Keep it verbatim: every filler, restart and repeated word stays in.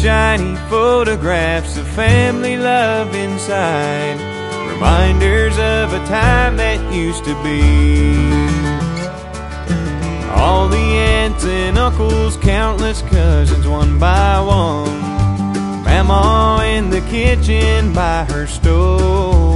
shiny photographs of family love inside, reminders of a time that used to be. All the aunts and uncles, countless cousins one by one, Grandma in the kitchen by her stove.